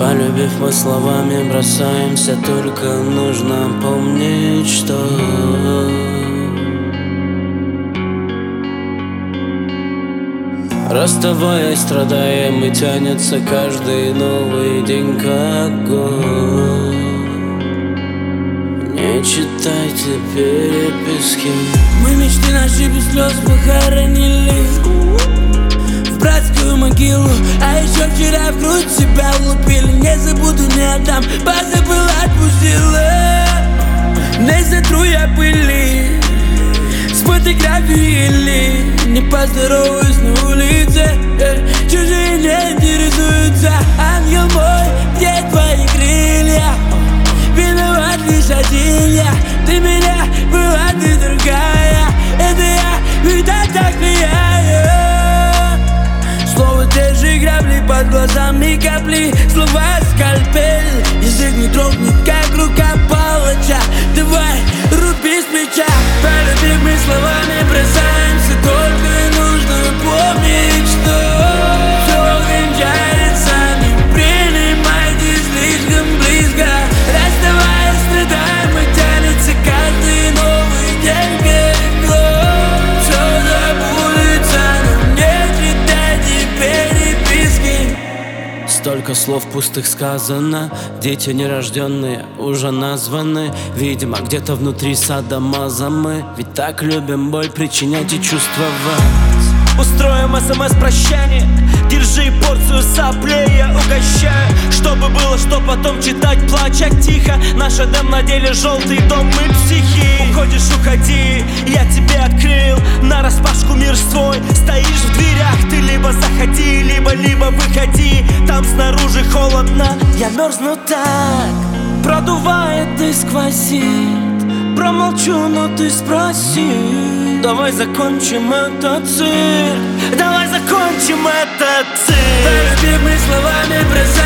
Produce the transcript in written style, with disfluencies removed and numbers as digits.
Полюбив, мы словами бросаемся, только нужно помнить, что расставаясь, страдаем, и тянется каждый новый день как год. Не читайте переписки. Мы мечты наши без слез похоронили в братскую могилу. А еще вчера в грудь себя лупили. Не забуду, не отдам, позабыла, отпустила. Не сотру я пыли с фотографии или не поздороваюсь на улице. Чужие не интересуются. Ангел мой, где твои крылья? Виноват лишь один я. Ты меня была, ты другая. Это я, всегда так влияю. Слово те же грабли, под глазами капли. Слова скальпель, язык не дрогнет, как рука палача. Давай, руби с плеча. Полюбив, мы словами бросаемся, только и нужно помнить, что все кончается. Не принимайте слишком близко. Расставаясь, страдаем, и тянется каждый новый день как год. Все забудется, но не читайте переписки. Столько слов пустых сказано, дети нерожденные уже названы. Видимо, где-то внутри садомаза мы, ведь так любим боль причинять и чувствовать. Устроим СМС-прощание, держи порцию соплей, я угощаю. Чтобы было, что потом читать, плача тихо. Наш Эдем на деле желтый дом, мы психи. Уходишь, уходи, я тебе открыл нараспашку мир свой. Стоишь в дверях, ты либо заходи, либо выходи. Там снаружи холодно, я мерзну так, продувает и сквозит. Промолчу, но ты спроси. Давай закончим этот цирк. Давай закончим этот цирк. Полюбив, мы словами бросаемся.